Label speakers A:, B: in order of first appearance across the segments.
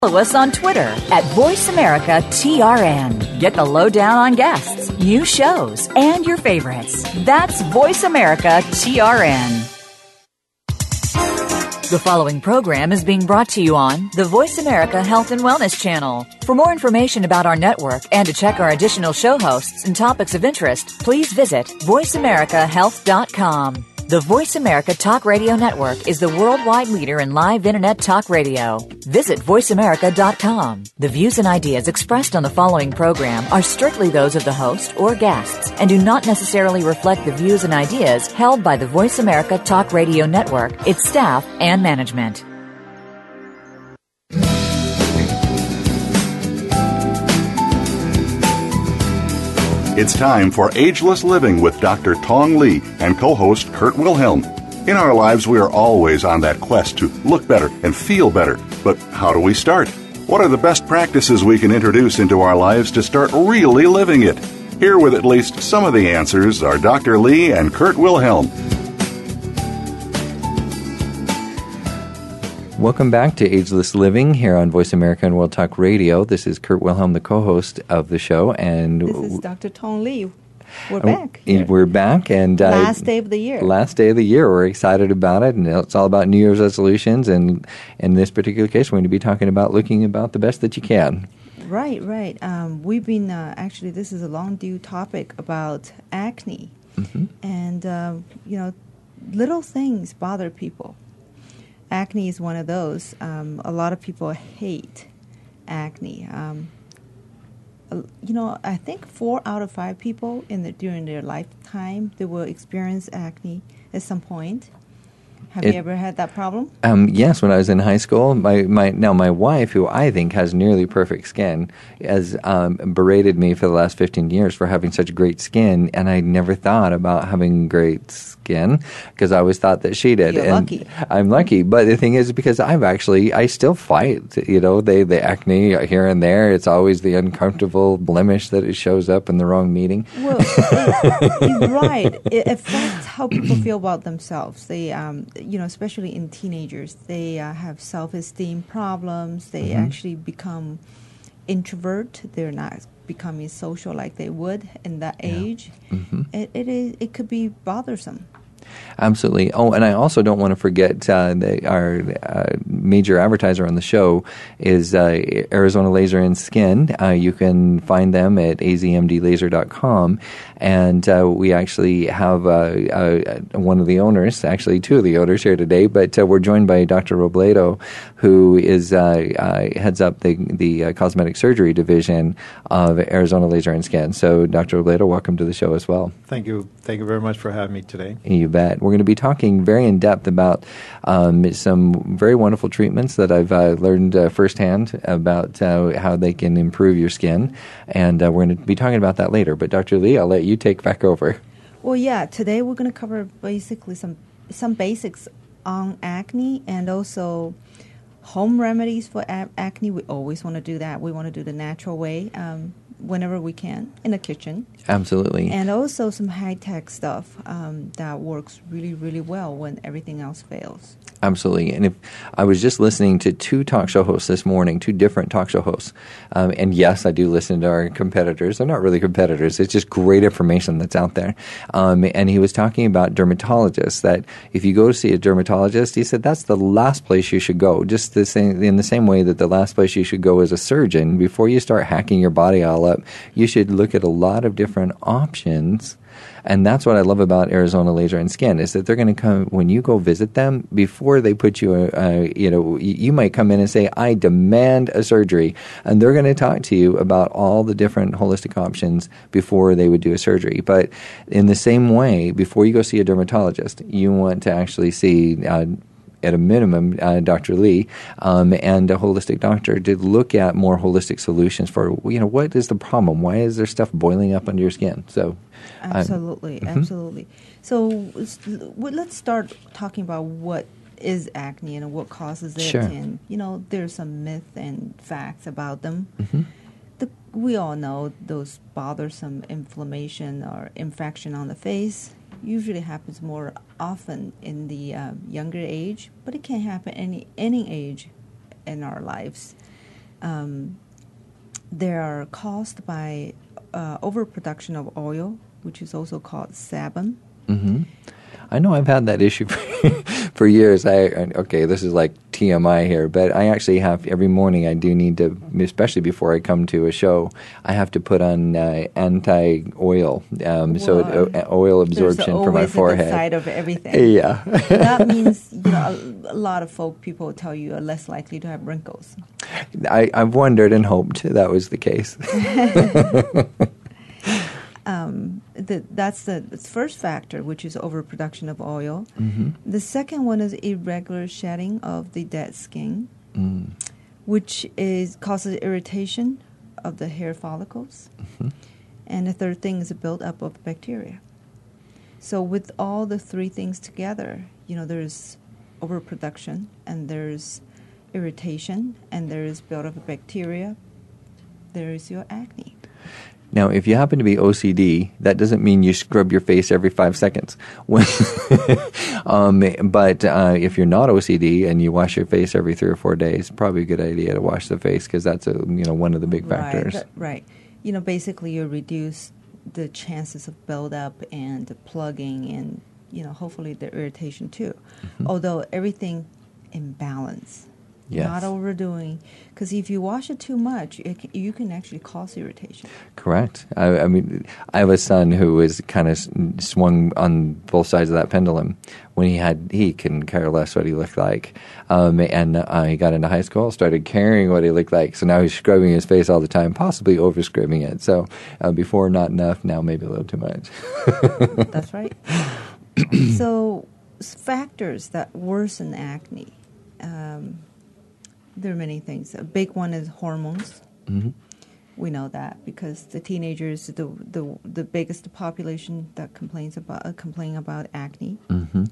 A: Follow us on Twitter at VoiceAmericaTRN. Get the lowdown on guests, new shows, and your favorites. That's VoiceAmericaTRN. The following program is being brought to you on the Voice America Health and Wellness Channel. For more information about our network and to check our additional show hosts and topics of interest, please visit VoiceAmericaHealth.com. The Voice America Talk Radio Network is the worldwide leader in live Internet talk radio. Visit VoiceAmerica.com. The views and ideas expressed on the following program are strictly those of the host or guests and do not necessarily reflect the views and ideas held by the Voice America Talk Radio Network, its staff, and management.
B: It's time for Ageless Living with Dr. Tong Li and co-host Kurt Wilhelm. In our lives, we are always on that quest to look better and feel better. But how do we start? What are the best practices we can introduce into our lives to start really living it? Here with at least some of the answers are Dr. Li and Kurt Wilhelm.
C: Welcome back to Ageless Living here on Voice America and World Talk Radio. This is Kurt Wilhelm, the co-host of the show, and
D: this is Dr. Tong Li. We're back.
C: We're back, and
D: last day of the year.
C: Last day of the year. We're excited about it, and it's all about New Year's resolutions. And in this particular case, we're going to be talking about looking about the best that you can.
D: Right. We've been actually. This is a long due topic about acne, and little things bother people. Acne is one of those. A lot of people hate acne. I think 4 out of 5 people during their lifetime, they will experience acne at some point. Have you ever had that problem?
C: Yes, when I was in high school. My wife, who I think has nearly perfect skin, has berated me for the last 15 years for having such great skin, and I never thought about having great skin because I always thought that she did.
D: You're lucky.
C: I'm lucky, but the thing is because I still fight. The acne here and there. It's always the uncomfortable blemish that it shows up in the wrong meeting.
D: Well, you're right. It affects how people feel about themselves. They especially in teenagers, they have self-esteem problems. They actually become introvert. They're not becoming social like they would in that age. It could be bothersome.
C: Absolutely. Oh, and I also don't want to forget our major advertiser on the show is Arizona Laser and Skin. You can find them at azmdlaser.com. And we actually have one of the owners, actually 2 of the owners here today, but we're joined by Dr. Robledo, who is heads up the cosmetic surgery division of Arizona Laser and Skin. So, Dr. Robledo, welcome to the show as well.
E: Thank you. Thank you very much for having me today.
C: You bet. We're going to be talking very in depth about some very wonderful treatments that I've learned firsthand about how they can improve your skin, and we're going to be talking about that later. But Dr. Li, I'll let you take back over.
D: Well, yeah. Today we're going to cover basically some basics on acne and also home remedies for acne. We always want to do that. We want to do the natural way. Whenever we can in the kitchen.
C: Absolutely.
D: And also some high-tech stuff that works really, really well when everything else fails.
C: Absolutely. And if I was just listening to 2 talk show hosts this morning, 2 different talk show hosts. And yes, I do listen to our competitors. They're not really competitors. It's just great information that's out there. And he was talking about dermatologists, that if you go to see a dermatologist, he said that's the last place you should go. Just in the same way that the last place you should go as a surgeon, before you start hacking your body all up, you should look at a lot of different options. And that's what I love about Arizona Laser and Skin, is that they're going to come, when you go visit them, before they put you, you might come in and say, I demand a surgery. And they're going to talk to you about all the different holistic options before they would do a surgery. But in the same way, before you go see a dermatologist, you want to actually see at a minimum, Dr. Li, and a holistic doctor to look at more holistic solutions for, what is the problem? Why is there stuff boiling up under your skin? So,
D: absolutely. So let's start talking about what is acne and what causes it.
C: Sure.
D: And, there's some myth and facts about them. We all know those bothersome inflammation or infection on the face usually happens more often in the younger age, but it can happen any age in our lives. They are caused by overproduction of oil, which is also called sebum.
C: Mm-hmm. I know I've had that issue for years. Okay, this is like TMI here, but I actually have every morning. I do need to, especially before I come to a show, I have to put on anti-oil, oil absorption for my forehead.
D: There's always a good side of everything.
C: Yeah,
D: that means a lot of people tell you are less likely to have wrinkles.
C: I've wondered and hoped that was the case.
D: That's the first factor, which is overproduction of oil.
C: Mm-hmm.
D: The second one is irregular shedding of the dead skin, which causes irritation of the hair follicles.
C: Mm-hmm.
D: And the third thing is a buildup of bacteria. So with all the three things together, there's overproduction, and there's irritation, and there's buildup of bacteria. There is your acne.
C: Now, if you happen to be OCD, that doesn't mean you scrub your face every 5 seconds. But if you're not OCD and you wash your face every 3 or 4 days, probably a good idea to wash the face, because that's one of the big factors.
D: Right. Basically you reduce the chances of buildup and the plugging and, hopefully the irritation too. Mm-hmm. Although everything in balance.
C: Yes.
D: Not overdoing, because if you wash it too much, you can actually cause irritation.
C: Correct. I mean, I have a son who was kind of swung on both sides of that pendulum. When he couldn't care less what he looked like, and he got into high school, started caring what he looked like. So now he's scrubbing his face all the time, possibly over scrubbing it. So before not enough, now maybe a little too much.
D: That's right. So factors that worsen acne. There are many things. A big one is hormones.
C: Mm-hmm.
D: We know that because the teenagers, the biggest population that complain about acne,
C: mm-hmm.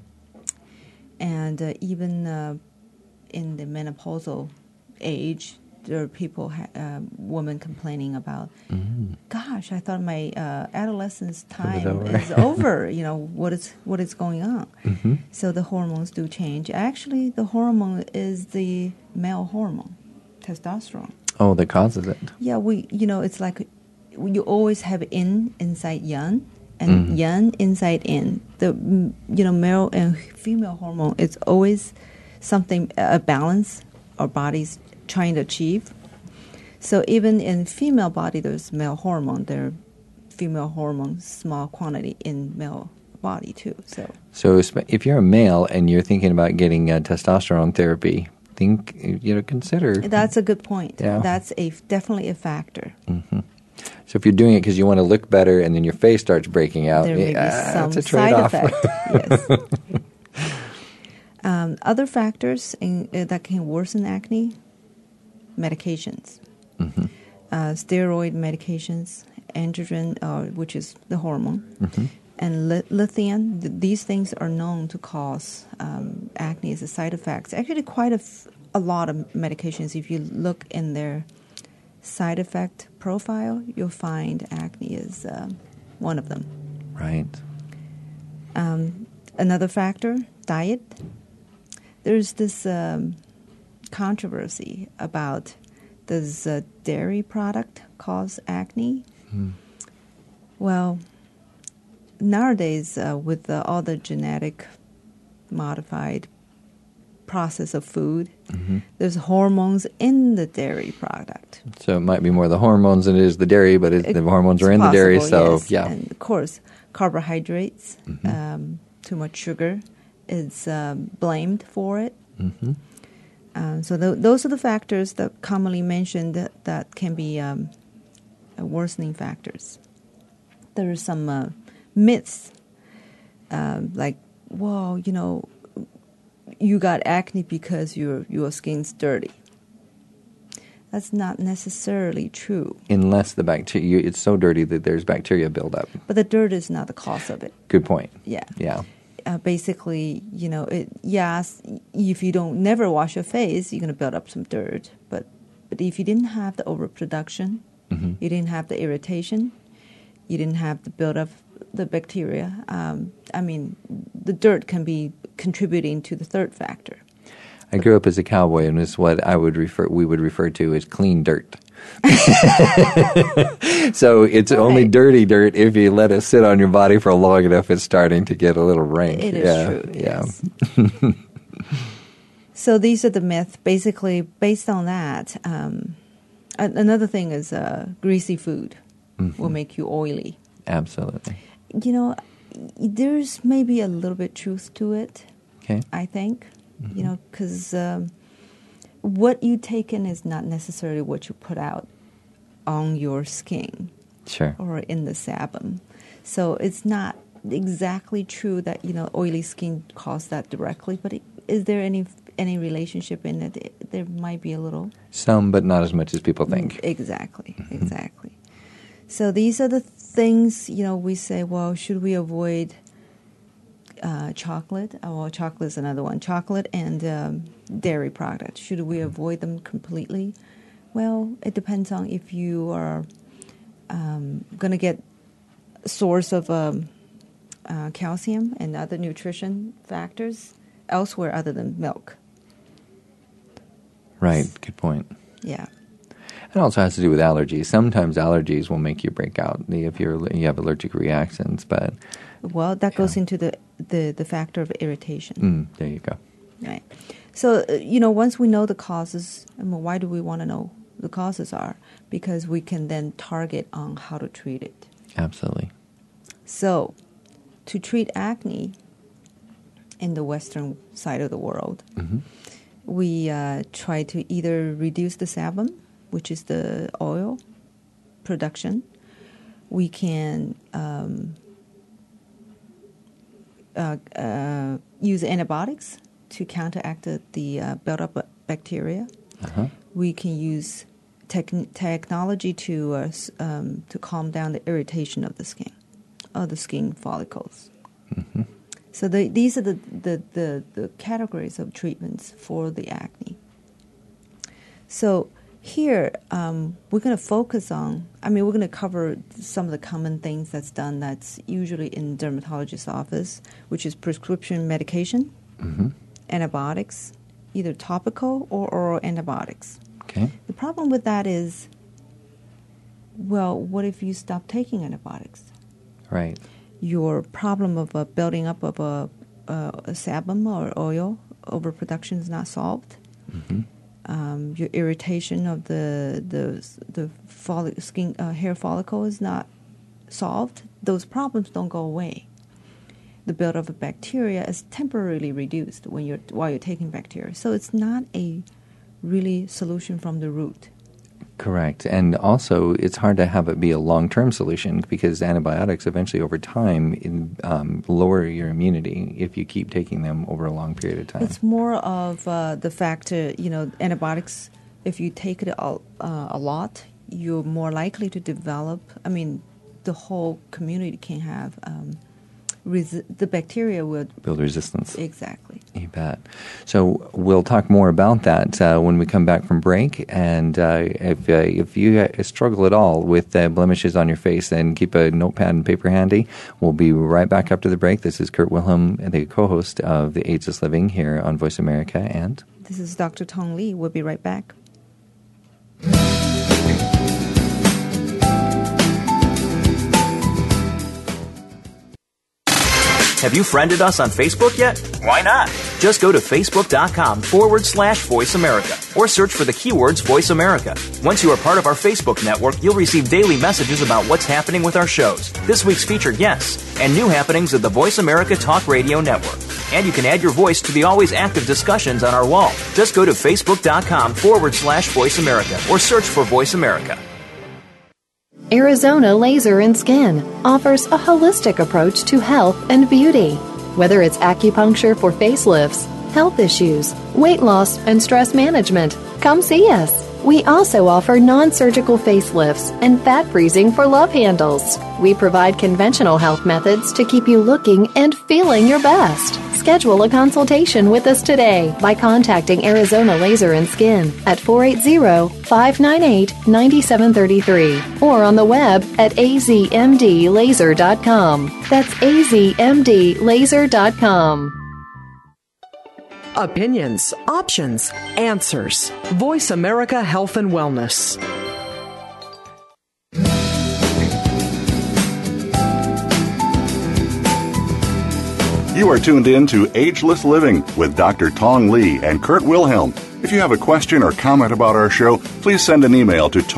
D: and even in the menopausal age, there are people, women complaining about, gosh, I thought my adolescence time is over. What is going on?
C: Mm-hmm.
D: So the hormones do change. Actually, the hormone is the male hormone, testosterone.
C: Oh, that causes it.
D: Yeah, it's like you always have inside yang, and yang inside in. The male and female hormone, it's always something, a balance our bodies trying to achieve. So even in female body, there's male hormone. There are female hormones, small quantity in male body too. So
C: if you're a male and you're thinking about getting testosterone therapy, consider.
D: That's a good point.
C: Yeah.
D: That's definitely a factor.
C: Mm-hmm. So if you're doing it because you want to look better and then your face starts breaking out,
D: there may be some
C: it's a
D: side
C: trade-off.
D: effect. Yes. Other factors that can worsen acne: medications, steroid medications, androgen, which is the hormone, and lithium. These things are known to cause acne as a side effect. Actually, quite a lot of medications, if you look in their side effect profile, you'll find acne is one of them.
C: Right.
D: Another factor, diet. There's this controversy about, does a dairy product cause acne? Well, nowadays, with all the genetic modified process of food, there's hormones in the dairy product.
C: So it might be more the hormones than it is the dairy, but the hormones are in
D: possible,
C: the dairy, so
D: yes.
C: yeah.
D: And of course, carbohydrates, too much sugar is blamed for it. So those are the factors that commonly mentioned that can be worsening factors. There are some myths, like, well, you got acne because your skin's dirty. That's not necessarily true.
C: Unless the bacteria, it's so dirty that there's bacteria buildup.
D: But the dirt is not the cause of it.
C: Good point.
D: Yeah.
C: Yeah.
D: Basically, if you don't never wash your face, you're going to build up some dirt. But if you didn't have the overproduction, you didn't have the irritation, you didn't have the buildup the bacteria. The dirt can be contributing to the third factor.
C: I grew up as a cowboy, and it's what we would refer to as clean dirt. So it's only dirty dirt if you let it sit on your body for long enough. It's starting to get a little rank.
D: It is true.
C: Yeah.
D: Yes. So these are the myths. Basically, based on that, another thing is greasy food will make you oily.
C: Absolutely.
D: You know, there's maybe a little bit truth to it.
C: Okay.
D: I think, you know, because what you take in is not necessarily what you put out on your skin.
C: Sure.
D: Or in the sebum. So it's not exactly true that, you know, oily skin caused that directly, but is there any relationship in it? There might be a little.
C: Some, but not as much as people think.
D: Exactly. So these are the things, you know, we say, well, should we avoid chocolate? Well, chocolate is another one. Chocolate and dairy products. Should we avoid them completely? Well, it depends on if you are going to get a source of calcium and other nutrition factors elsewhere other than milk.
C: Right. Good point.
D: Yeah.
C: It also has to do with allergies. Sometimes allergies will make you break out if you have allergic reactions, but...
D: Well, that goes into the factor of irritation.
C: There you go.
D: Right. So, you know, once we know the causes, why do we want to know the causes are? Because we can then target on how to treat it.
C: Absolutely.
D: So, to treat acne in the Western side of the world, we try to either reduce the sebum, which is the oil production. We can use antibiotics to counteract the build-up of bacteria. We can use technology to calm down the irritation of the skin follicles. So these are the categories of treatments for the acne. So here, we're going to focus on, we're going to cover some of the common things that's usually in dermatologist's office, which is prescription medication, antibiotics, either topical or oral antibiotics.
C: Okay.
D: The problem with that is, well, what if you stop taking antibiotics?
C: Right.
D: Your problem of a building up of a sebum or oil overproduction is not solved. Your irritation of the hair follicle is not solved. Those problems don't go away. The buildup of bacteria is temporarily reduced while you're taking bacteria. So it's not a really solution from the root.
C: Correct. And also, it's hard to have it be a long-term solution because antibiotics eventually over time lower your immunity if you keep taking them over a long period of time.
D: It's more of the factor, antibiotics, if you take it a lot, you're more likely to develop, the whole community can have, the bacteria will
C: build resistance.
D: Exactly.
C: You bet. So we'll talk more about that when we come back from break. And if you struggle at all with blemishes on your face, then keep a notepad and paper handy. We'll be right back after the break. This is Kurt Wilhelm, the co-host of The Ageless Living here on Voice America. And
D: this is Dr. Tong Li. We'll be right back.
F: Have you friended us on Facebook yet? Why not? Just go to facebook.com/Voice America or search for the keywords Voice America. Once you are part of our Facebook network, you'll receive daily messages about what's happening with our shows, this week's featured guests, and new happenings of the Voice America Talk Radio Network. And you can add your voice to the always active discussions on our wall. Just go to facebook.com/Voice America or search for Voice America.
G: Arizona Laser and Skin offers a holistic approach to health and beauty. Whether it's acupuncture for facelifts, health issues, weight loss, and stress management, come see us. We also offer non-surgical facelifts and fat freezing for love handles. We provide conventional health methods to keep you looking and feeling your best. Schedule a consultation with us today by contacting Arizona Laser and Skin at 480-598-9733 or on the web at azmdlaser.com. That's azmdlaser.com.
H: Opinions, options, answers. Voice America Health and Wellness.
B: You are tuned in to Ageless Living with Dr. Tong Li and Kurt Wilhelm. If you have a question or comment about our show, please send an email to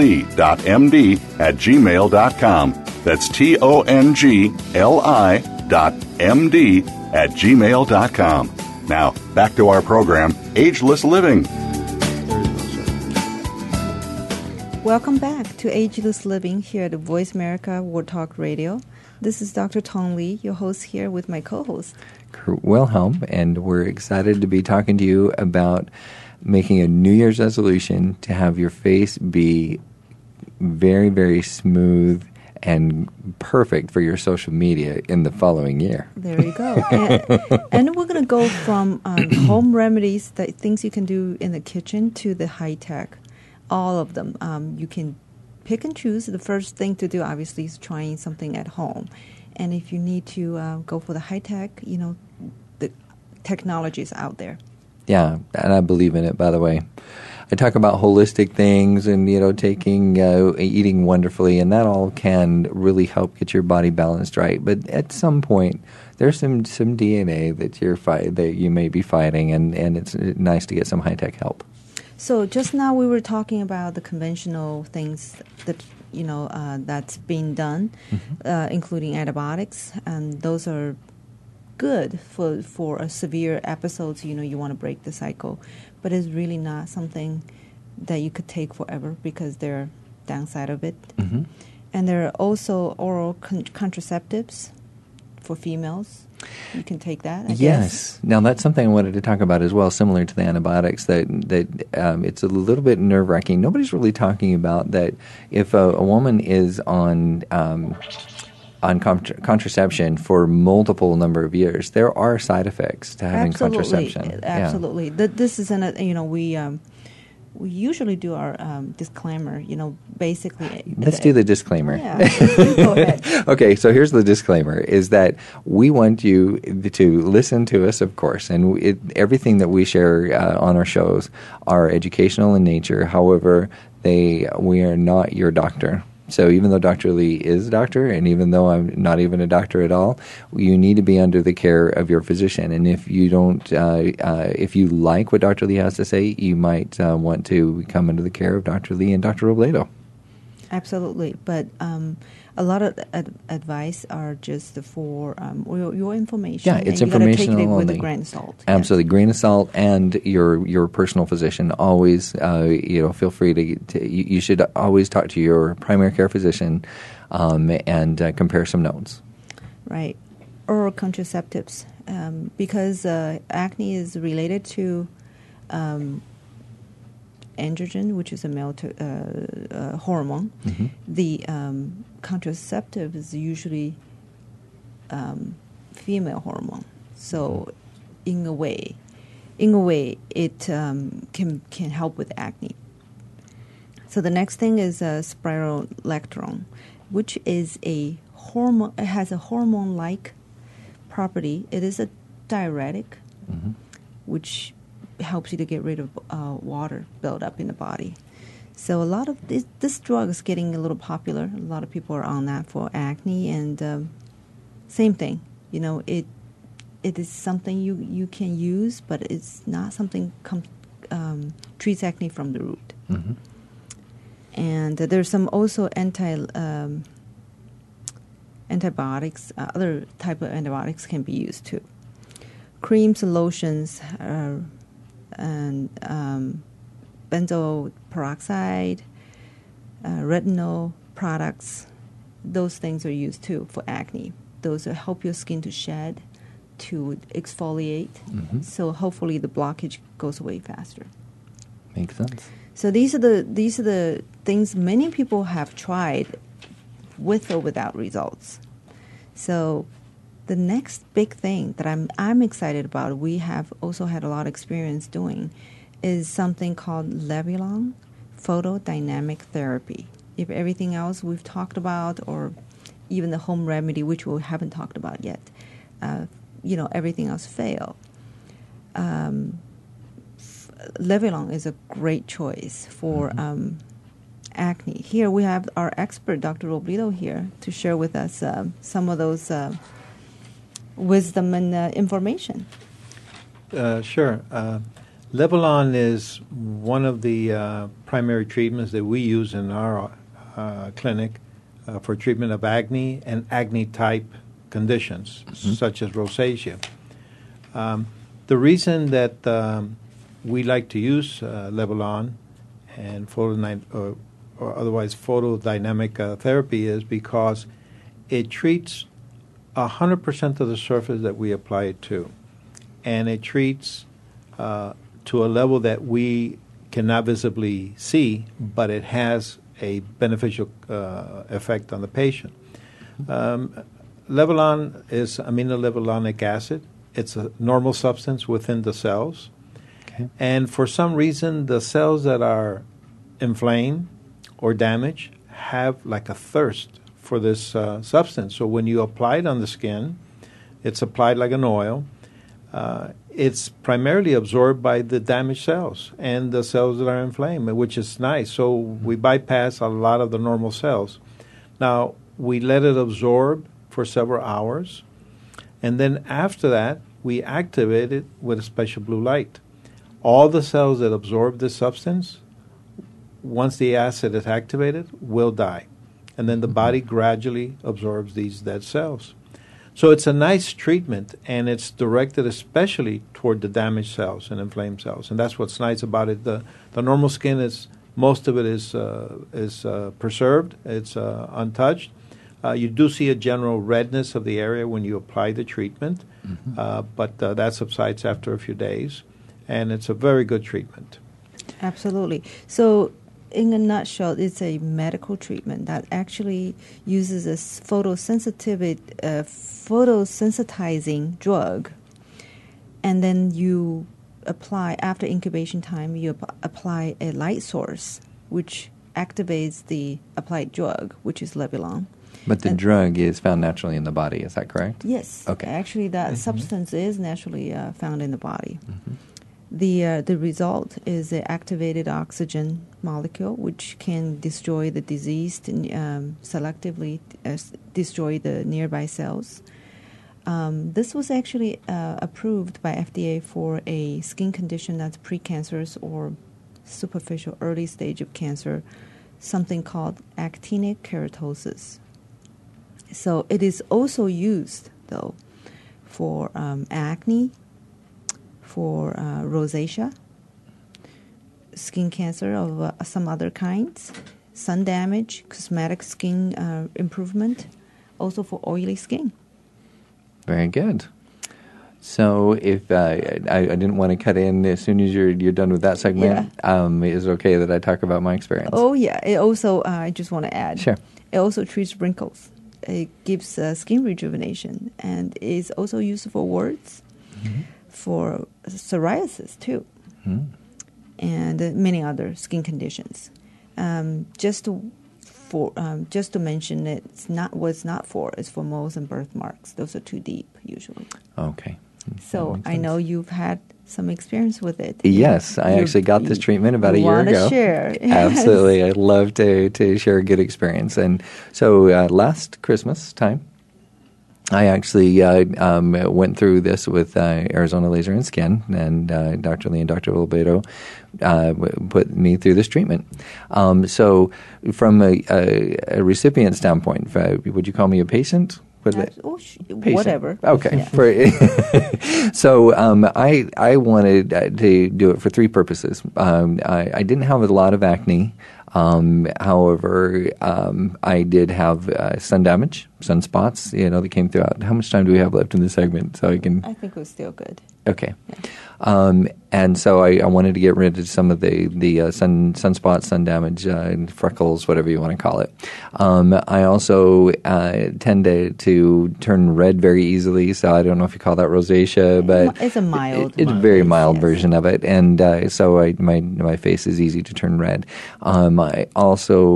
B: tongli.md@gmail.com. That's tongli.md@gmail.com. Now, back to our program, Ageless Living.
D: Welcome back to Ageless Living here at Voice America World Talk Radio. This is Dr. Tong Li, your host here with my co-host,
C: Kurt Wilhelm, and we're excited to be talking to you about making a New Year's resolution to have your face be very, very smooth and perfect for your social media in the following year.
D: There you go. And we're going to go from home remedies, things you can do in the kitchen, to the high-tech, all of them. You can pick and choose. The first thing to do, obviously, is trying something at home. And if you need to go for the high-tech, the technology is out there.
C: Yeah, and I believe in it, by the way. I talk about holistic things and, taking, eating wonderfully, and that all can really help get your body balanced right. But at some point, there's some DNA that that you may be fighting, and it's nice to get some high-tech help.
D: So just now we were talking about the conventional things that, that's being done, including antibiotics, and those are good for a severe episodes, you want to break the cycle. But it's really not something that you could take forever because there are downside of it. Mm-hmm. And there are also oral contraceptives for females. You can take that, I guess.
C: Now, that's something I wanted to talk about as well, similar to the antibiotics, that it's a little bit nerve-wracking. Nobody's really talking about that if a woman is on contraception for multiple number of years, there are side effects to having contraception.
D: Absolutely. Yeah. This is we usually do our disclaimer, basically.
C: Let's do the disclaimer.
D: Yeah. Go ahead.
C: Okay, so here's the disclaimer, is that we want you to listen to us, of course, and everything that we share on our shows are educational in nature. However, we are not your doctor. So even though Dr. Li is a doctor, and even though I'm not even a doctor at all, you need to be under the care of your physician. And if you don't, if you like what Dr. Li has to say, you might want to come under the care of Dr. Li and Dr. Robledo.
D: Absolutely. But a lot of advice are just for your information.
C: Yeah, it's
D: and you
C: informational
D: take it
C: only.
D: with a grain of salt.
C: Absolutely, grain of salt, and your personal physician. Always, feel free to. You should always talk to your primary care physician, and compare some notes. Right,
D: oral contraceptives, because acne is related to androgen, which is a male hormone. Mm-hmm. The contraceptive is usually female hormone. So, in a way, it can help with acne. So the next thing is spironolactone, which is a hormone. It has a hormone-like property. It is a diuretic, mm-hmm. which helps you to get rid of water buildup in the body. So a lot of this drug is getting a little popular. A lot of people are on that for acne, and same thing. It is something you can use, but it's not something treats acne from the root. Mm-hmm. And there's some also antibiotics. Other type of antibiotics can be used too. Creams and lotions. And benzoyl peroxide, retinol products, those things are used too for acne. Those help your skin to shed, to exfoliate. Mm-hmm. So hopefully the blockage goes away faster.
C: Makes sense.
D: So these are the things many people have tried with or without results. So the next big thing that I'm excited about, we have also had a lot of experience doing, is something called Levulan photodynamic therapy. If everything else we've talked about, or even the home remedy, which we haven't talked about yet, everything else fail. Levulan is a great choice for acne. Here we have our expert, Dr. Robledo, here to share with us some of those wisdom and information.
E: Sure. Levulan is one of the primary treatments that we use in our clinic for treatment of acne and acne-type conditions, such as rosacea. The reason that we like to use Levulan and or otherwise photodynamic therapy is because it treats 100% of the surface that we apply it to, and it treats to a level that we cannot visibly see, but it has a beneficial effect on the patient. Levulan is aminolevulanic acid. It's a normal substance within the cells. Okay. And for some reason, the cells that are inflamed or damaged have like a thirst for this substance. So when you apply it on the skin, it's applied like an oil. It's primarily absorbed by the damaged cells and the cells that are inflamed, which is nice. So we bypass a lot of the normal cells. Now, we let it absorb for several hours, and then after that, we activate it with a special blue light. All the cells that absorb this substance, once the acid is activated, will die. And then the body gradually absorbs these dead cells. So it's a nice treatment, and it's directed especially toward the damaged cells and inflamed cells. And that's what's nice about it. The normal skin is, most of it is preserved. It's untouched. You do see a general redness of the area when you apply the treatment, but that subsides after a few days, and it's a very good treatment. Absolutely.
D: So in a nutshell, it's a medical treatment that actually uses a photosensitizing drug, and then you apply, after incubation time, you apply a light source, which activates the applied drug, which is Levulan.
C: But the drug is found naturally in the body, is that correct?
D: Yes.
C: Okay.
D: Actually, that substance is naturally found in the body. The result is an activated oxygen molecule, which can destroy the diseased and selectively destroy the nearby cells. This was actually approved by FDA for a skin condition that's precancerous or superficial early stage of cancer, something called actinic keratosis. So it is also used, though, for acne, for rosacea, skin cancer of some other kinds, sun damage, cosmetic skin improvement, also for oily skin.
C: Very good. So if I didn't want to cut in as soon as you're done with that segment, is it okay that I talk about my experience?
D: Oh, yeah. It also, I just want to add,
C: sure.
D: It also treats wrinkles. It gives skin rejuvenation, and is also used for warts, for psoriasis too, and many other skin conditions. Just to mention, it's for moles and birthmarks. Those are too deep usually.
C: Okay.
D: So I know you've had some experience with it.
C: Yes, I actually got this treatment about a year ago.
D: Want to share?
C: Absolutely, I'd love to share a good experience. And so last Christmas time, I actually went through this with Arizona Laser and Skin, and Dr. Lee and Dr. Robledo put me through this treatment. So from a recipient standpoint, would you call me a patient?
D: Whatever.
C: Okay.
D: Yeah.
C: So I wanted to do it for three purposes. I didn't have a lot of acne. However, I did have sun damage, sunspots, that came throughout. How much time do we have left in this segment?
D: I think we're still good.
C: Okay. Yeah. And so I wanted to get rid of some of the sunspots, sun damage, freckles, whatever you want to call it. I also tend to turn red very easily, so I don't know if you call that rosacea, but
D: it's a mild.
C: It's a very mild version of it, and so my face is easy to turn red. I also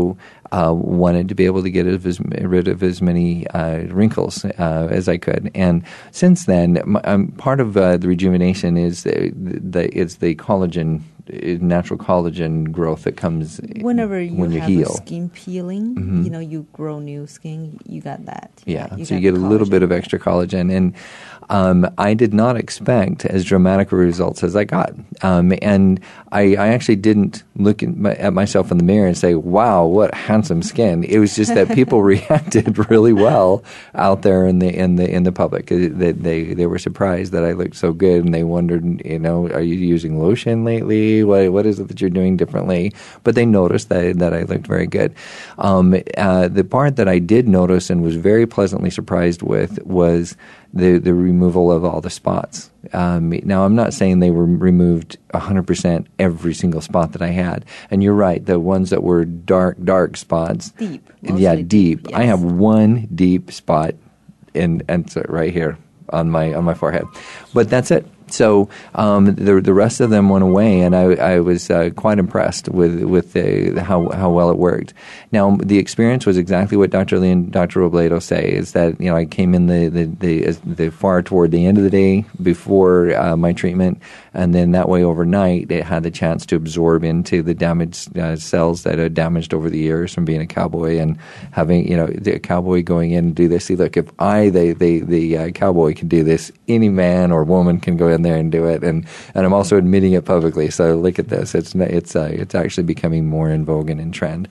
C: wanted to be able to get rid of as many wrinkles as I could. And since then, part of the rejuvenation is the collagen, natural collagen growth that comes
D: whenever you
C: when you
D: have
C: heal.
D: a skin peeling.
C: Mm-hmm.
D: You grow new skin. You got that.
C: Yeah,
D: you
C: so you get a little bit of extra collagen. And I did not expect as dramatic results as I got. And I actually didn't look at myself in the mirror and say, wow, what handsome skin. It was just that people reacted really well out there in the public. They were surprised that I looked so good, and they wondered, are you using lotion lately? What is it that you're doing differently? But they noticed that I looked very good. The part that I did notice and was very pleasantly surprised with was the removal of all the spots. Now, I'm not saying they were removed 100% every single spot that I had. And you're right, the ones that were dark spots.
D: Deep.
C: Yeah, deep.
D: Yes.
C: I have one deep spot and so right here on my forehead. But that's it. So the rest of them went away, and I was quite impressed with how well it worked. Now, the experience was exactly what Dr. Lee and Dr. Robledo say, is that I came in the far toward the end of the day before my treatment, and then that way overnight it had the chance to absorb into the damaged cells that had damaged over the years from being a cowboy and having the cowboy going in and do this. See, look, if the cowboy can do this, any man or woman can go in there and do it, and I'm also admitting it publicly. So look at this; it's actually becoming more in vogue and in trend.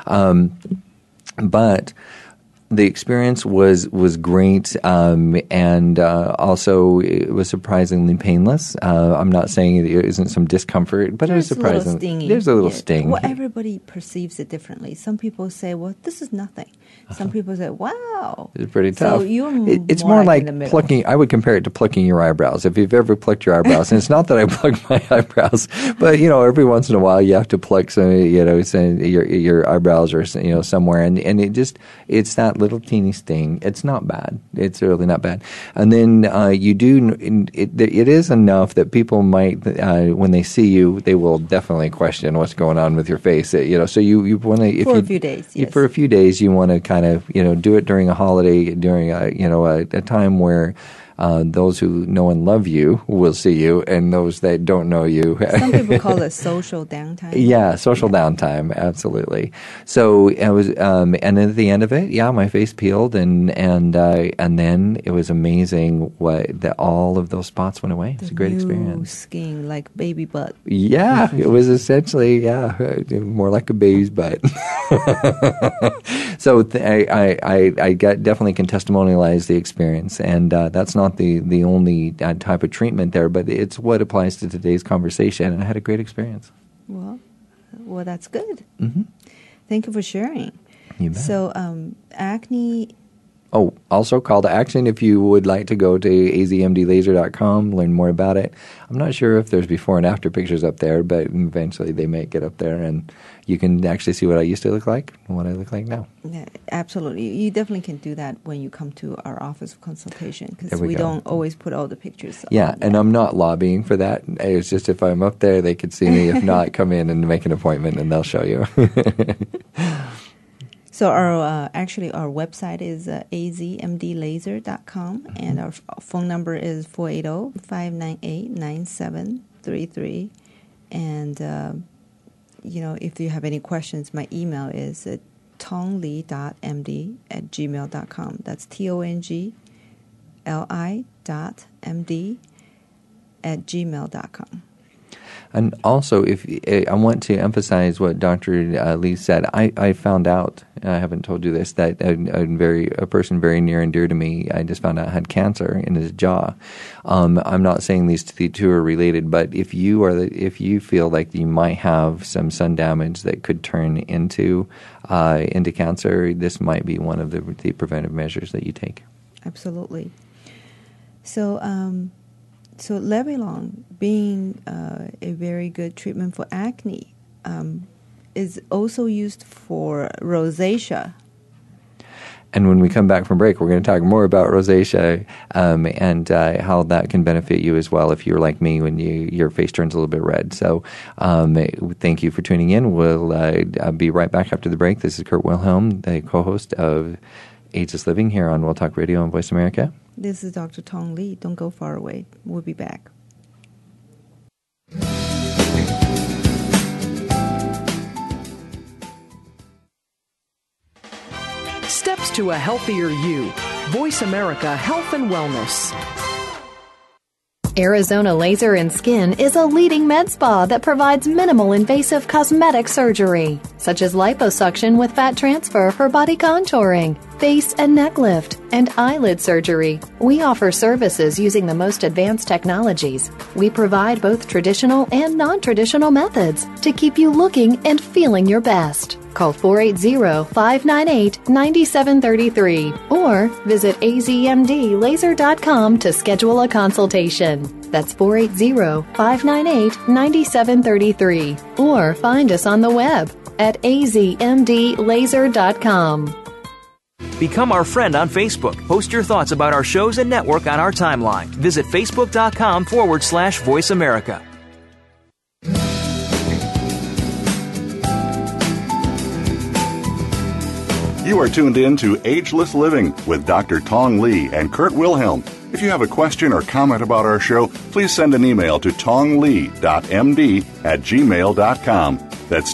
C: But the experience was great, and also it was surprisingly painless. I'm not saying it isn't some discomfort, but it was surprising. There's a little sting.
D: Well, everybody perceives it differently. Some people say, "Well, this is nothing." Some people say, "Wow,
C: it's pretty tough."
D: So you're
C: it's more like
D: in the
C: plucking. I would compare it to plucking your eyebrows. If you've ever plucked your eyebrows, and it's not that I pluck my eyebrows, but every once in a while you have to pluck some, your eyebrows or somewhere, and it's that little teeny sting. It's not bad. It's really not bad. And then it is enough that people might, when they see you, they will definitely question what's going on with your face. So you want to,
D: for a few days. Yes.
C: For a few days, you want to kind of do it during a holiday, during a time where those who know and love you will see you, and those that don't know you.
D: Some people call it social downtime.
C: Yeah, social downtime, absolutely. So it was, and then at the end of it, my face peeled, and then it was amazing that all of those spots went away. It was a great experience.
D: Skin like baby butt.
C: Yeah, it was essentially more like a baby's butt. So I definitely can testimonialize the experience, and that's not the only type of treatment there, but it's what applies to today's conversation, and I had a great experience.
D: Well, that's good.
C: Mm-hmm.
D: Thank you for sharing.
C: You bet.
D: So, acne.
C: Oh, also call to action if you would like to go to azmdlaser.com, learn more about it. I'm not sure if there's before and after pictures up there, but eventually they may get up there, and you can actually see what I used to look like and what I look like now.
D: Yeah, absolutely. You definitely can do that when you come to our office of consultation, because we
C: go.
D: Don't always put all the pictures on.
C: Yeah, and I'm not lobbying for that. It's just if I'm up there, they could see me. If not, come in and make an appointment, and they'll show you.
D: So our website is azmdlaser.com, and our phone number is 480-598-9733. And if you have any questions, my email is tongli.md@gmail.com. That's tongli.md@gmail.com.
C: And also, if I want to emphasize what Dr. Lee said, I found out, I haven't told you this, that a person very near and dear to me, I just found out had cancer in his jaw. I'm not saying these two are related, but if you feel like you might have some sun damage that could turn into cancer, this might be one of the preventive measures that you take.
D: Absolutely. So Levolon, being a very good treatment for acne, is also used for rosacea.
C: And when we come back from break, we're going to talk more about rosacea and how that can benefit you as well if you're like me when your face turns a little bit red. So thank you for tuning in. We'll be right back after the break. This is Kurt Wilhelm, the co-host of Ageless Living here on World Talk Radio and Voice America.
D: This is Dr. Tong Li. Don't go far away. We'll be back.
H: Steps to a healthier you. Voice America Health and Wellness.
G: Arizona Laser and Skin is a leading med spa that provides minimal invasive cosmetic surgery, such as liposuction with fat transfer for body contouring, face and neck lift, and eyelid surgery. We offer services using the most advanced technologies. We provide both traditional and non-traditional methods to keep you looking and feeling your best. Call 480-598-9733 or visit azmdlaser.com to schedule a consultation. That's 480-598-9733 or find us on the web at azmdlaser.com.
F: Become our friend on Facebook. Post your thoughts about our shows and network on our timeline. Visit facebook.com/Voice America.
B: You are tuned in to Ageless Living with Dr. Tong Li and Kurt Wilhelm. If you have a question or comment about our show, please send an email to tongli.md@gmail.com. That's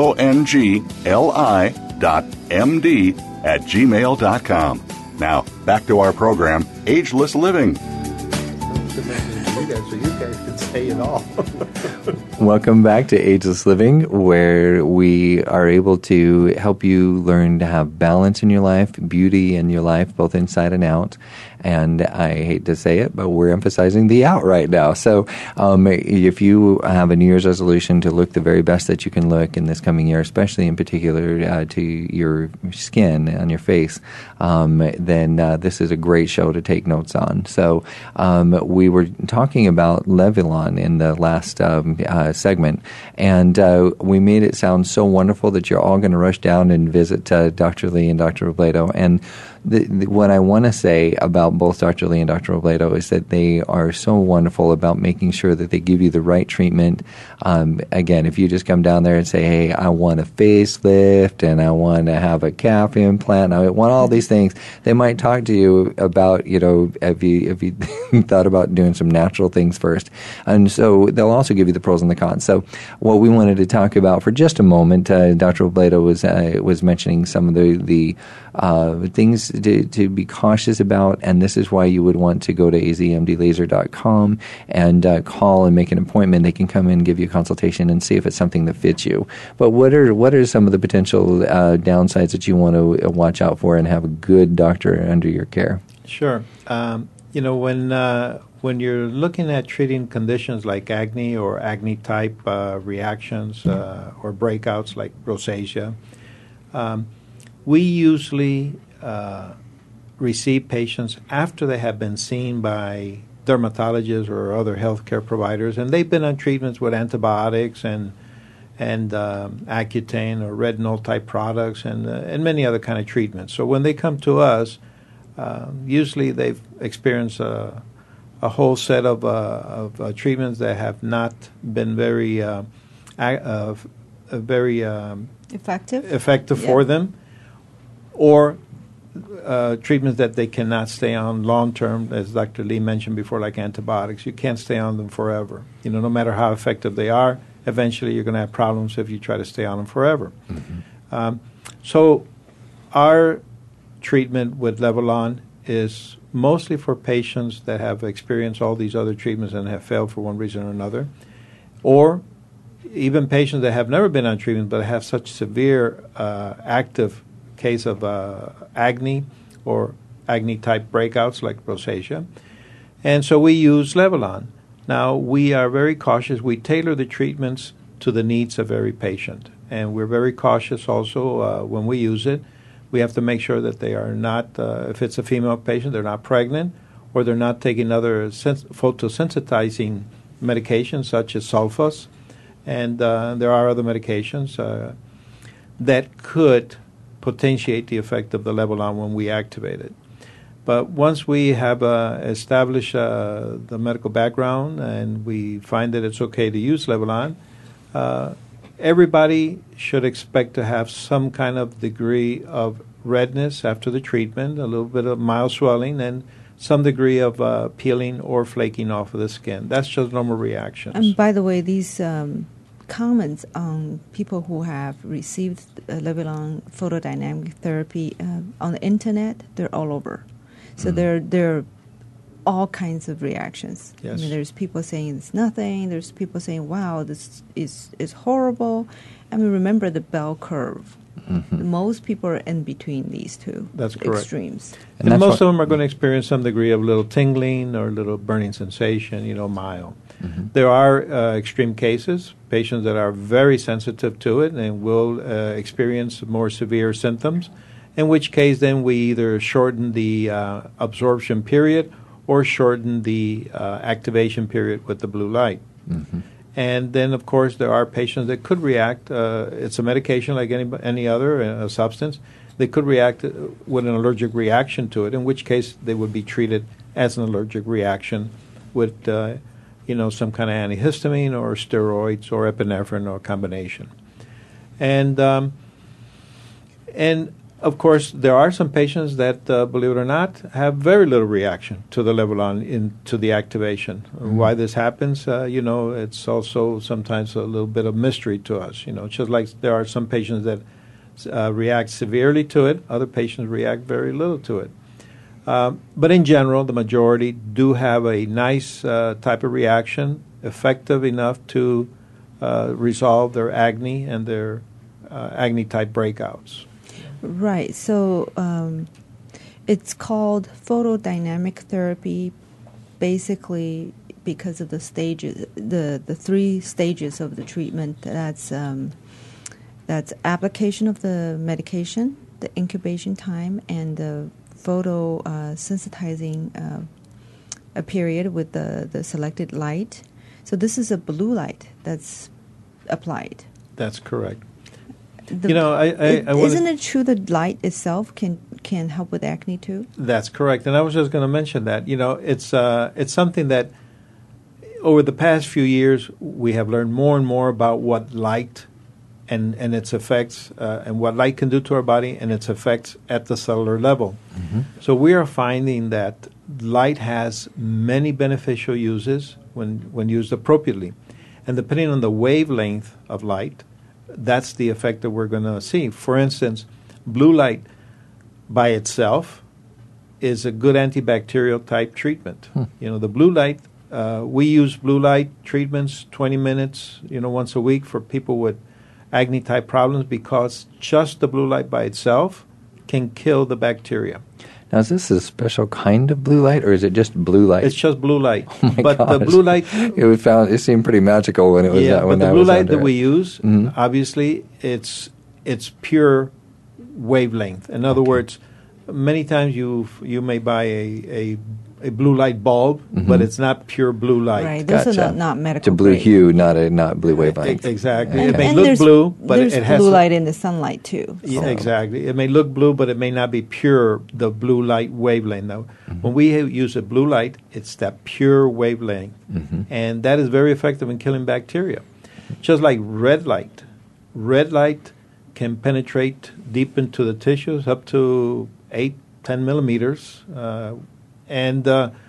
B: tongli.md@gmail.com. Now, back to our program, Ageless Living.
E: So you guys can say it all.
C: Welcome back to Ageless Living, where we are able to help you learn to have balance in your life, beauty in your life, both inside and out. And I hate to say it, but we're emphasizing the out right now. So if you have a New Year's resolution to look the very best that you can look in this coming year, especially in particular to your skin on your face, then this is a great show to take notes on. So we were talking about Levulan in the last segment, and we made it sound so wonderful that you're all going to rush down and visit Dr. Li and Dr. Robledo. And what I want to say about both Dr. Li and Dr. Robledo is that they are so wonderful about making sure that they give you the right treatment. Again, if you just come down there and say, hey, I want a facelift and I want to have a calf implant, I want all these things, they might talk to you about, if you thought about doing some natural things first. And so they'll also give you the pros and the cons. So what we wanted to talk about for just a moment, Dr. Robledo was mentioning some of the things to be cautious about, and this is why you would want to go to azmdlaser.com and call and make an appointment. They can come in, give you a consultation, and see if it's something that fits you. But what are some of the potential downsides that you want to watch out for and have a good doctor under your care?
E: Sure. When you're looking at treating conditions like acne or acne-type reactions or breakouts like rosacea, we usually receive patients after they have been seen by dermatologists or other healthcare providers, and they've been on treatments with antibiotics and Accutane or retinol type products and many other kind of treatments. So when they come to us, usually they've experienced a whole set of treatments that have not been very effective for them, or treatments that they cannot stay on long term, as Dr. Li mentioned before, like antibiotics. You can't stay on them forever. No matter how effective they are, eventually you're going to have problems if you try to stay on them forever. Mm-hmm. So our treatment with Levulan is mostly for patients that have experienced all these other treatments and have failed for one reason or another, or even patients that have never been on treatment but have such severe active case of acne or acne-type breakouts like rosacea. And so we use Levulan. Now, we are very cautious. We tailor the treatments to the needs of every patient. And we're very cautious also when we use it. We have to make sure that they are not, if it's a female patient, they're not pregnant, or they're not taking other photosensitizing medications such as sulfas. And there are other medications that could potentiate the effect of the Levolon when we activate it. But once we have established the medical background and we find that it's okay to use Levolon, everybody should expect to have some kind of degree of redness after the treatment, a little bit of mild swelling, and some degree of peeling or flaking off of the skin. That's just normal reactions.
D: And by the way, these comments on people who have received Levolon photodynamic therapy on the internet, they're all over. So there are all kinds of reactions.
E: Yes.
D: I mean, there's people saying it's nothing. There's people saying, wow, this is horrible. I mean, remember the bell curve. Most people are in between these two extremes.
E: And most of them are going to experience some degree of little tingling or little burning sensation, mild. There are extreme cases, patients that are very sensitive to it and will experience more severe symptoms, in which case then we either shorten the absorption period or shorten the activation period with the blue light. And then, of course, there are patients that could react. It's a medication like any other substance. They could react with an allergic reaction to it, in which case they would be treated as an allergic reaction with some kind of antihistamine or steroids or epinephrine or a combination. And of course, there are some patients that, believe it or not, have very little reaction to the Levolon into the activation. Why this happens, it's also sometimes a little bit of mystery to us. Just like there are some patients that react severely to it, other patients react very little to it. But in general, the majority do have a nice type of reaction, effective enough to resolve their acne and their acne-type breakouts.
D: Right. So it's called photodynamic therapy, basically because of the stages, the 3 stages of the treatment. That's application of the medication, the incubation time, and the photosensitizing a period with the selected light. So this is a blue light that's applied.
E: That's correct.
D: Isn't it true that light itself can help with acne too?
E: That's correct, and I was just going to mention that. It's something that over the past few years we have learned more and more about what light and its effects, and what light can do to our body and its effects at the cellular level. So we are finding that light has many beneficial uses when used appropriately, and depending on the wavelength of light, that's the effect that we're going to see. For instance, blue light by itself is a good antibacterial type treatment. The blue light, we use blue light treatments 20 minutes, once a week for people with acne type problems, because just the blue light by itself can kill the bacteria.
C: Now, is this a special kind of blue light, or is it just blue light?
E: It's just blue light.
C: Oh my
E: but
C: gosh.
E: The blue light,
C: it seemed pretty magical when it was.
E: But the blue light that we use, obviously, it's pure wavelength. In other words, many times you may buy a blue light bulb, but it's not pure blue light.
D: Right, those are not medical.
C: It's a blue
D: grade.
C: hue, not blue wavelength.
E: Exactly.
C: Okay.
E: It may look blue, but
D: there's
E: it has
D: blue light in the sunlight too.
E: Yeah, exactly. It may look blue, but it may not be pure the blue light wavelength. Now, when we use a blue light, it's that pure wavelength, and that is very effective in killing bacteria. Just like red light. Red light can penetrate deep into the tissues, up to 8-10 millimeters. And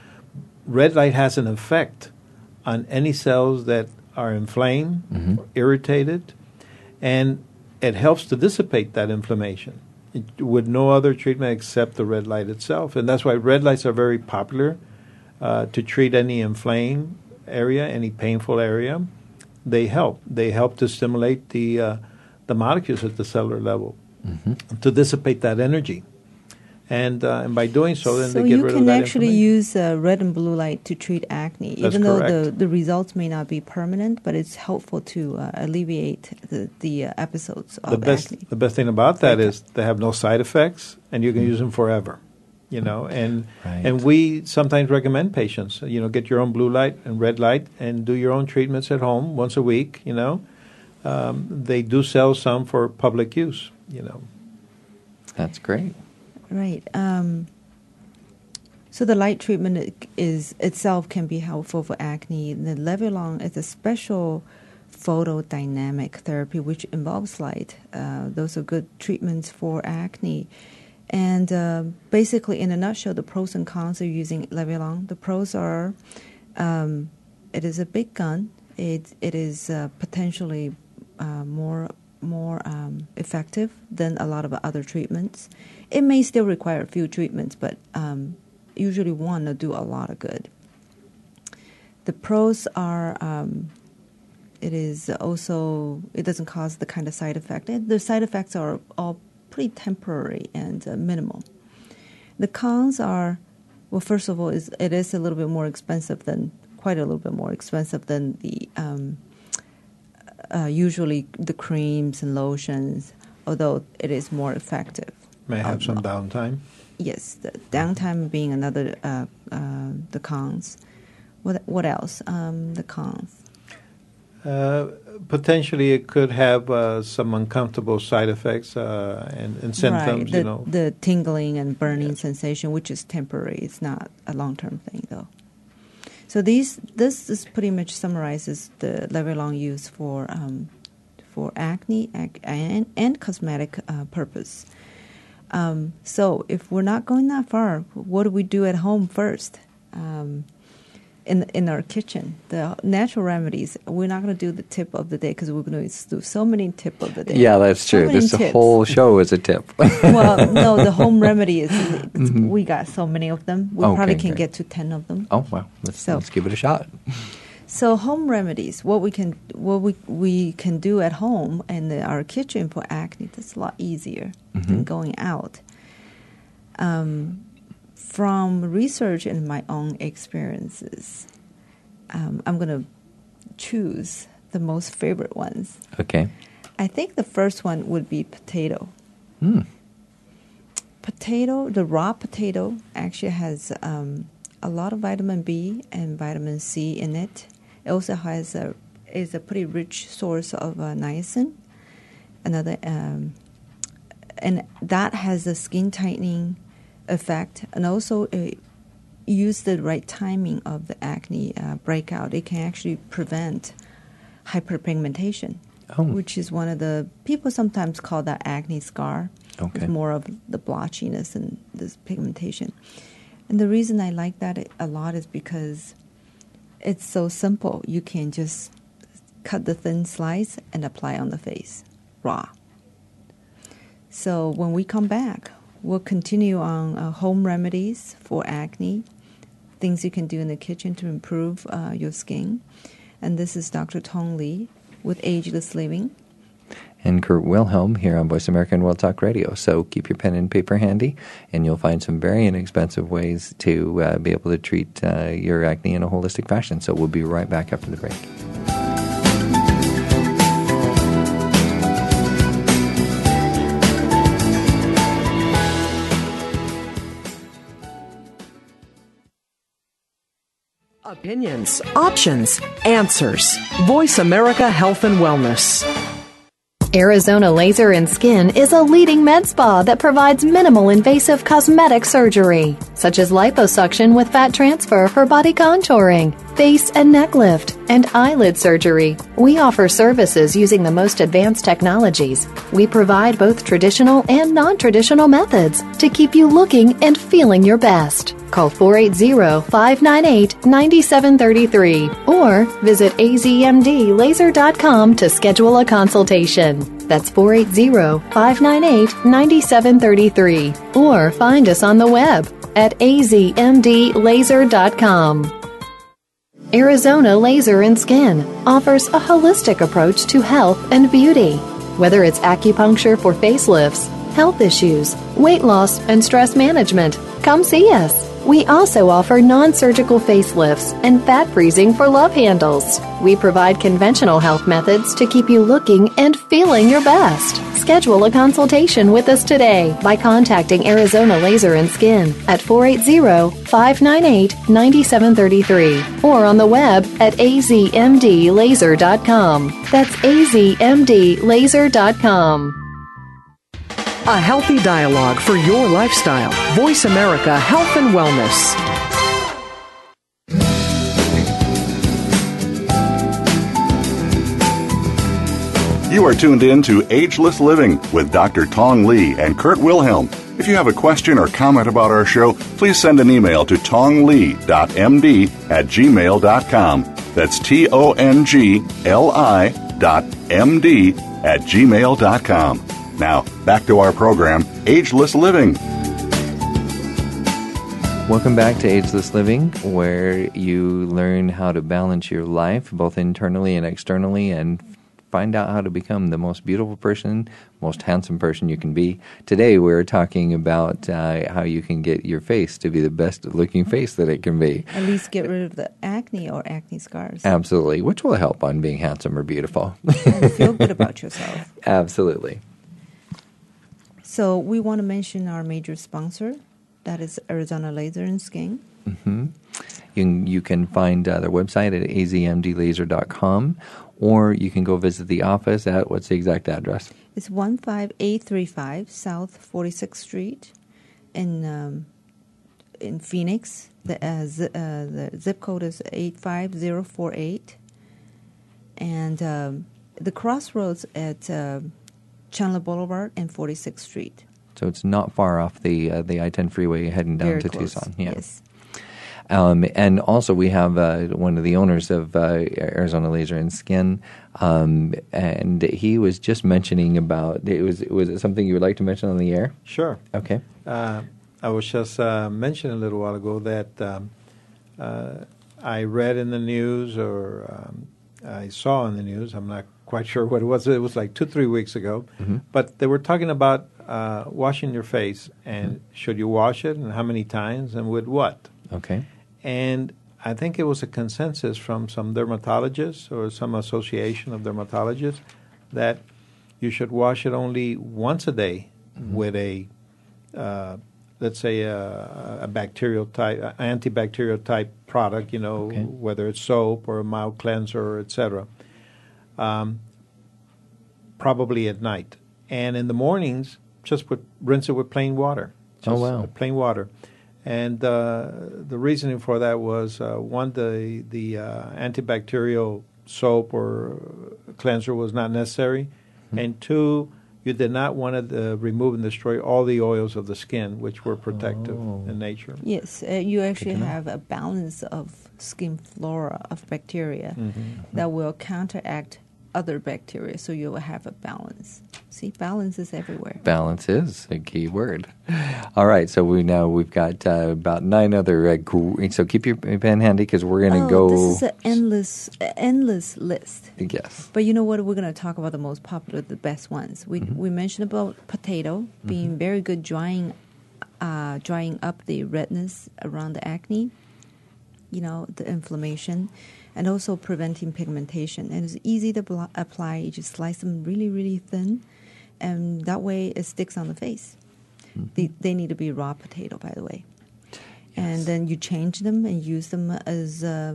E: red light has an effect on any cells that are inflamed, or irritated, and it helps to dissipate that inflammation with no other treatment except the red light itself. And that's why red lights are very popular to treat any inflamed area, any painful area. They help. They help to stimulate the molecules at the cellular level to dissipate that energy. And by doing so, then they get rid of that
D: So you can actually use red and blue light to treat acne,
E: That's
D: even though
E: correct.
D: the results may not be permanent, but it's helpful to alleviate the episodes of acne.
E: The best thing about that is they have no side effects, and you can use them forever. And we sometimes recommend patients, get your own blue light and red light and do your own treatments at home once a week. They do sell some for public use.
C: That's great.
D: Right. So the light treatment itself can be helpful for acne. The Levulan is a special photodynamic therapy which involves light. Those are good treatments for acne. And basically, in a nutshell, the pros and cons of using Levulan. The pros are it is a big gun. It is potentially more effective than a lot of other treatments. It may still require a few treatments, but usually one will do a lot of good. The pros are it doesn't cause the kind of side effect. The side effects are all pretty temporary and minimal. The cons are, well, first of all, it is a little bit more expensive quite a little bit more expensive than the usually the creams and lotions, although it is more effective.
E: May have some downtime.
D: Yes, the downtime being another the cons. What else? The cons.
E: Potentially, it could have some uncomfortable side effects and symptoms.
D: Right. The tingling and burning sensation, which is temporary. It's not a long-term thing, though. So this pretty much summarizes the Levulan use for acne and cosmetic purpose. So if we're not going that far, what do we do at home first? In our kitchen, the natural remedies. We're not going to do the tip of the day because we're going to do so many tip of the day.
C: Yeah, that's true. This whole show is a tip.
D: Well, no, the home remedy is. We got so many of them. We probably can get to 10 of them.
C: Oh wow! Let's give it a shot.
D: So home remedies, what we can do at home in our kitchen for acne. That's a lot easier than going out. From research and my own experiences, I'm going to choose the most favorite ones.
C: Okay.
D: I think the first one would be potato. Potato, the raw potato, actually has a lot of vitamin B and vitamin C in it. It also is a pretty rich source of niacin. And that has a skin tightening effect, and also use the right timing of the acne breakout. It can actually prevent hyperpigmentation, which is one of the people sometimes call that acne scar. Okay. It's more of the blotchiness and this pigmentation. And the reason I like that a lot is because it's so simple. You can just cut the thin slice and apply on the face, raw. So when we come back, we'll continue on home remedies for acne, things you can do in the kitchen to improve your skin. And this is Dr. Tong Li with Ageless Living.
C: And Kurt Wilhelm here on Voice America and World Talk Radio. So keep your pen and paper handy, and you'll find some very inexpensive ways to be able to treat your acne in a holistic fashion. So we'll be right back after the break.
H: Opinions, options, answers. Voice America Health and Wellness.
G: Arizona Laser and Skin is a leading med spa that provides minimal invasive cosmetic surgery, such as liposuction with fat transfer for body contouring, face and neck lift, and eyelid surgery. We offer services using the most advanced technologies. We provide both traditional and non-traditional methods to keep you looking and feeling your best. Call 480-598-9733 or visit azmdlaser.com to schedule a consultation. That's 480-598-9733 or find us on the web at azmdlaser.com. Arizona Laser and Skin offers a holistic approach to health and beauty. Whether it's acupuncture for facelifts, health issues, weight loss, and stress management, come see us. We also offer non-surgical facelifts and fat freezing for love handles. We provide conventional health methods to keep you looking and feeling your best. Schedule a consultation with us today by contacting Arizona Laser and Skin at 480-598-9733 or on the web at azmdlaser.com. That's azmdlaser.com.
H: A healthy dialogue for your lifestyle. Voice America Health and Wellness.
B: You are tuned in to Ageless Living with Dr. Tong Li and Kurt Wilhelm. If you have a question or comment about our show, please send an email to tongli.md@gmail.com. That's tongli.md@gmail.com. Now, back to our program, Ageless Living.
C: Welcome back to Ageless Living, where you learn how to balance your life, both internally and externally, and find out how to become the most beautiful person, most handsome person you can be. Today we're talking about how you can get your face to be the best looking face that it can be.
D: At least get rid of the acne or acne scars.
C: Absolutely, which will help on being handsome or beautiful.
D: And feel good about yourself.
C: Absolutely.
D: So we want to mention our major sponsor, that is Arizona Laser and Skin.
C: Mm-hmm. You can find their website at azmdlaser.com, or you can go visit the office at, what's the exact address?
D: It's 15835 South 46th Street in Phoenix. The zip code is 85048. And the crossroads at Chandler Boulevard and 46th Street.
C: So it's not far off the I-10 freeway heading down
D: Very
C: to
D: close.
C: Tucson. Yeah.
D: Yes.
C: And also we have one of the owners of Arizona Laser and Skin, and he was just mentioning about, was it something you would like to mention on the air?
E: Sure.
C: Okay.
E: I was just mentioning a little while ago that I read in the news, or I saw in the news, I'm not quite sure what it was like 2-3 weeks ago, but they were talking about washing your face, and should you wash it, and how many times, and with what?
C: Okay.
E: And I think it was a consensus from some dermatologists or some association of dermatologists that you should wash it only once a day with a, let's say, a bacterial type, antibacterial type product, whether it's soap or a mild cleanser, etc. Probably at night. And in the mornings, just rinse it with plain water. Just plain water. And the reasoning for that was, one, the antibacterial soap or cleanser was not necessary, and two, you did not want to remove and destroy all the oils of the skin, which were protective in nature.
D: Yes, you actually have a balance of skin flora of bacteria that will counteract other bacteria, so you will have a balance. See, balance is everywhere.
C: Balance is a key word. All right, so we've got about 9 other so keep your pen handy because we're going to go.
D: This is an endless list.
C: Yes.
D: But you know what? We're going to talk about the most popular, the best ones. We mentioned about potato being very good drying up the redness around the acne, the inflammation, and also preventing pigmentation. And it's easy to apply. You just slice them really, really thin, and that way it sticks on the face. They need to be raw potato, by the way. Yes. And then you change them and use them as as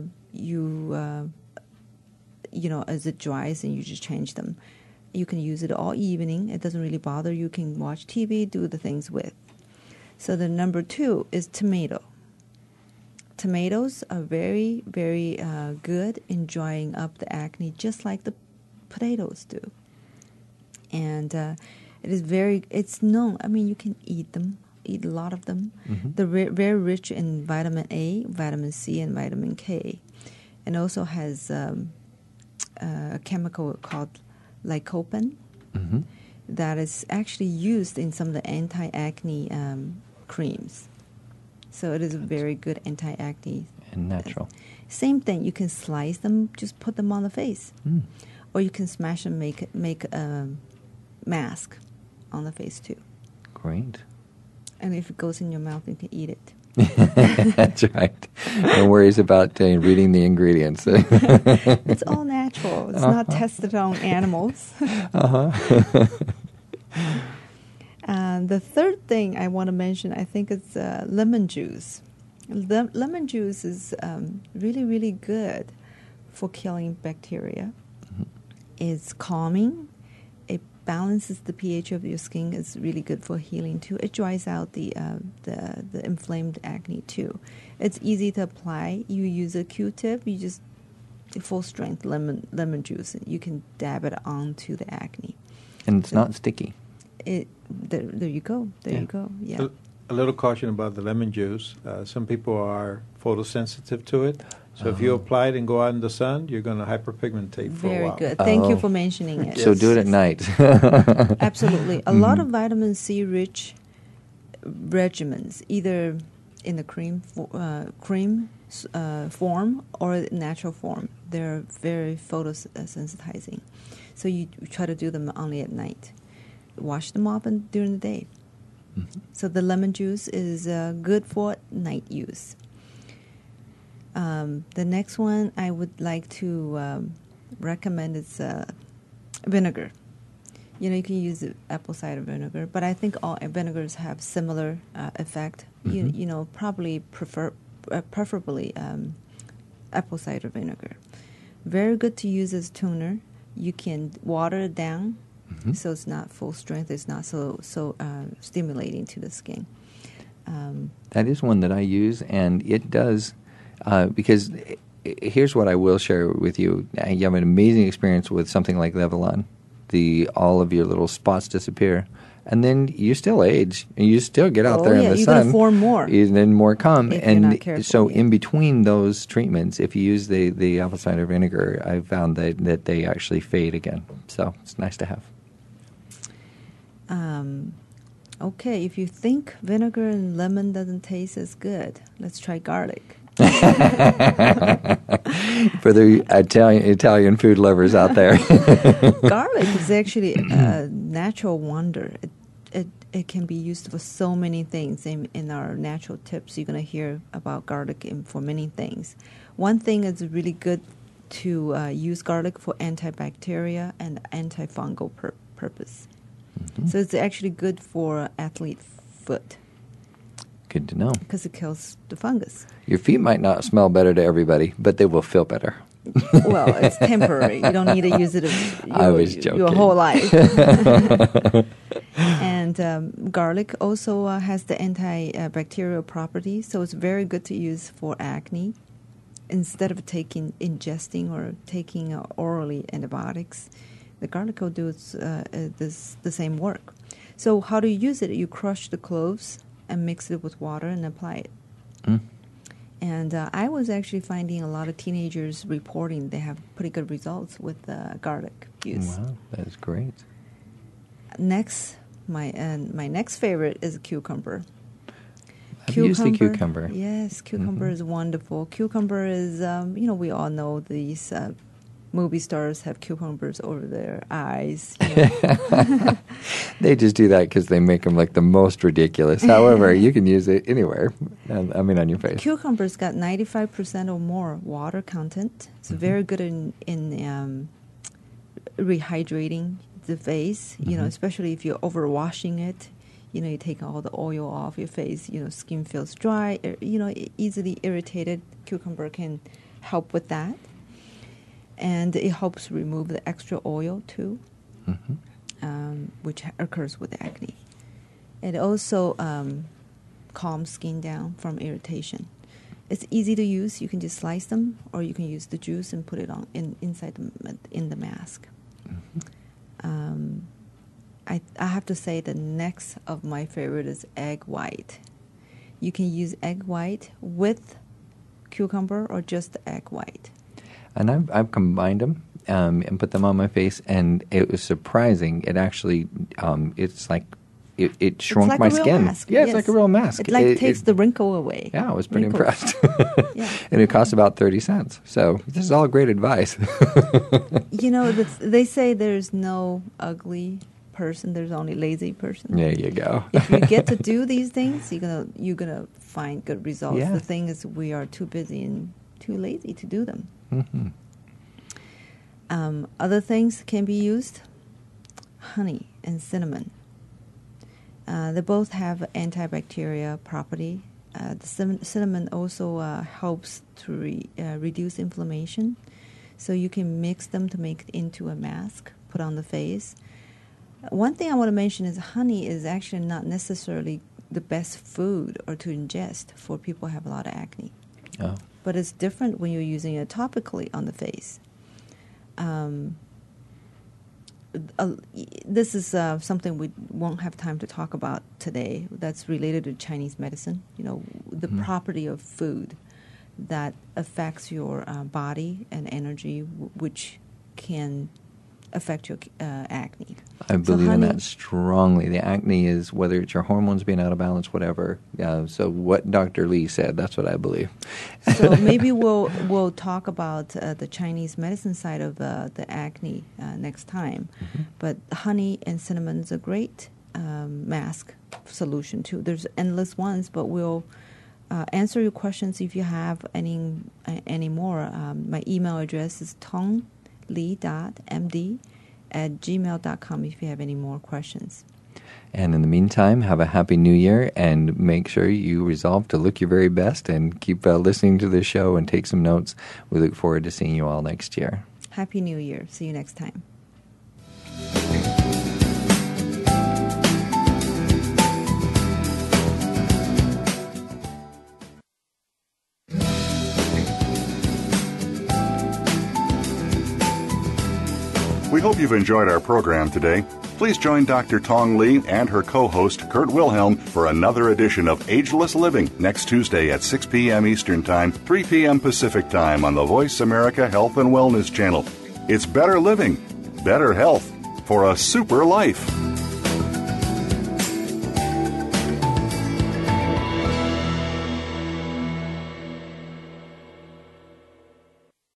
D: it dries, and you just change them. You can use it all evening. It doesn't really bother. You can watch TV, do the things with. So the number 2 is tomato. Tomatoes are very, very good in drying up the acne, just like the potatoes do. And it's known. I mean, you can eat them, eat a lot of them. They're very rich in vitamin A, vitamin C, and vitamin K. And also has a chemical called lycopene that is actually used in some of the anti-acne creams. So it is a very good anti-acne.
C: And natural.
D: Same thing. You can slice them, just put them on the face. Or you can smash them, make a mask on the face too.
C: Great.
D: And if it goes in your mouth, you can eat it.
C: That's right. No worries about reading the ingredients.
D: It's all natural. It's not tested on animals. The third thing I want to mention, I think, is lemon juice. Lemon juice is really, really good for killing bacteria. It's calming. It balances the pH of your skin. It's really good for healing too. It dries out the inflamed acne too. It's easy to apply. You use a Q-tip. You just full strength lemon juice. You can dab it onto the acne.
C: And it's not sticky.
D: There you go. There you go. Yeah.
E: A little caution about the lemon juice. Some people are photosensitive to it. So if you apply it and go out in the sun, you're going to hyperpigmentate for a while.
D: Very good. Thank you for mentioning it.
C: So do it at night.
D: Absolutely. A lot of vitamin C rich regimens, either in the cream form or natural form, they're very photosensitizing. So you try to do them only at night. Wash them off during the day. Mm-hmm. So the lemon juice is good for night use. The next one I would like to recommend is vinegar. You can use apple cider vinegar, but I think all vinegars have similar effect. Mm-hmm. Probably preferably apple cider vinegar. Very good to use as toner. You can water it down, mm-hmm. so it's not full strength. It's not so stimulating to the skin.
C: That is one that I use, and it does. Because here's what I will share with you. You have an amazing experience with something like Levolon. All of your little spots disappear. And then you still age. And you still get out there in the sun.
D: You're going to form more.
C: And then more come.
D: If you're not careful,
C: so in between those treatments, if you use the apple cider vinegar, I found that they actually fade again. So it's nice to have.
D: Okay, if you think vinegar and lemon doesn't taste as good, let's try garlic.
C: For the Italian food lovers out there.
D: Garlic is actually a natural wonder. It can be used for so many things. In our natural tips, you're going to hear about garlic for many things. One thing is really good to use garlic for antibacterial and antifungal purpose. Mm-hmm. So it's actually good for athlete foot.
C: Good to know.
D: Because it kills the fungus.
C: Your feet might not smell better to everybody, but they will feel better.
D: Well, it's temporary. You don't need to use it your whole life. And garlic also has the antibacterial property, so it's very good to use for acne. Instead of ingesting or taking orally antibiotics, the garlic will do the same work. So how do you use it? You crush the cloves and mix it with water and apply it. Mm. And I was actually finding a lot of teenagers reporting they have pretty good results with garlic use.
C: Wow, that is great.
D: Next, my next favorite is cucumber.
C: I've used the cucumber.
D: Yes, cucumber mm-hmm. is wonderful. Cucumber is, we all know these movie stars have cucumbers over their eyes.
C: They just do that because they make them like the most ridiculous. However, you can use it anywhere. On your face.
D: Cucumber's got 95% or more water content. It's mm-hmm. very good in rehydrating the face. Mm-hmm. Especially if you're overwashing it. You take all the oil off your face. Skin feels dry. Easily irritated. Cucumber can help with that. And it helps remove the extra oil, too, mm-hmm. Which occurs with acne. It also calms skin down from irritation. It's easy to use. You can just slice them, or you can use the juice and put it on inside in the mask. Mm-hmm. I have to say the next of my favorite is egg white. You can use egg white with cucumber or just the egg white.
C: And I've combined them and put them on my face, and it was surprising. It actually, it's like it shrunk
D: like
C: my skin.
D: Mask.
C: Yeah,
D: yes.
C: It's like a real mask.
D: It takes the wrinkle away.
C: Yeah, I was pretty impressed.
D: Yeah.
C: And it costs about 30 cents. So this is all great advice.
D: They say there's no ugly person. There's only lazy person.
C: There you go.
D: If you get to do these things, you're gonna find good results.
C: Yeah.
D: The thing is, we are too busy and too lazy to do them. Mm-hmm. Other things can be used: honey and cinnamon. They both have antibacterial property. The cinnamon also helps to reduce inflammation. So you can mix them to make it into a mask, put on the face. One thing I want to mention is honey is actually not necessarily the best food or to ingest for people who have a lot of acne.
C: Oh.
D: But it's different when you're using it topically on the face. This is something we won't have time to talk about today. That's related to Chinese medicine. You know, the property of food that affects your body and energy, which can affect your acne.
C: I believe in that strongly. The acne is whether it's your hormones being out of balance, whatever. So what Dr. Lee said, that's what I believe.
D: So maybe we'll talk about the Chinese medicine side of the acne next time. Mm-hmm. But honey and cinnamon is a great mask solution too. There's endless ones, but we'll answer your questions if you have any more. My email address is tonglee.md@gmail.com if you have any more questions.
C: And in the meantime, have a happy new year and make sure you resolve to look your very best and keep listening to this show and take some notes. We look forward to seeing you all next year.
D: Happy New Year. See you next time.
B: We hope you've enjoyed our program today. Please join Dr. Tong Lee and her co-host, Kurt Wilhelm, for another edition of Ageless Living next Tuesday at 6 p.m. Eastern Time, 3 p.m. Pacific Time on the Voice America Health and Wellness Channel. It's better living, better health, for a super life.